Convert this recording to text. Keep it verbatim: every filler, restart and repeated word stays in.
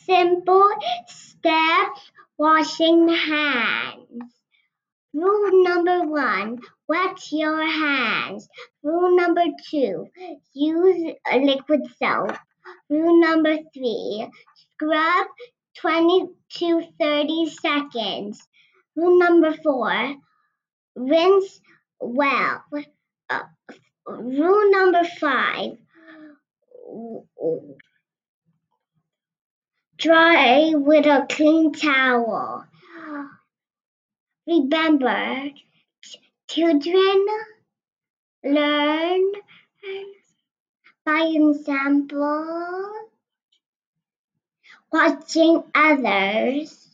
Simple steps washing hands. Rule number one, wet your hands. Rule number two, use a liquid soap. Rule number three, scrub twenty to thirty seconds. Rule number four, rinse well. Uh, rule number five, dry with a clean towel. Remember, children learn by example, watching others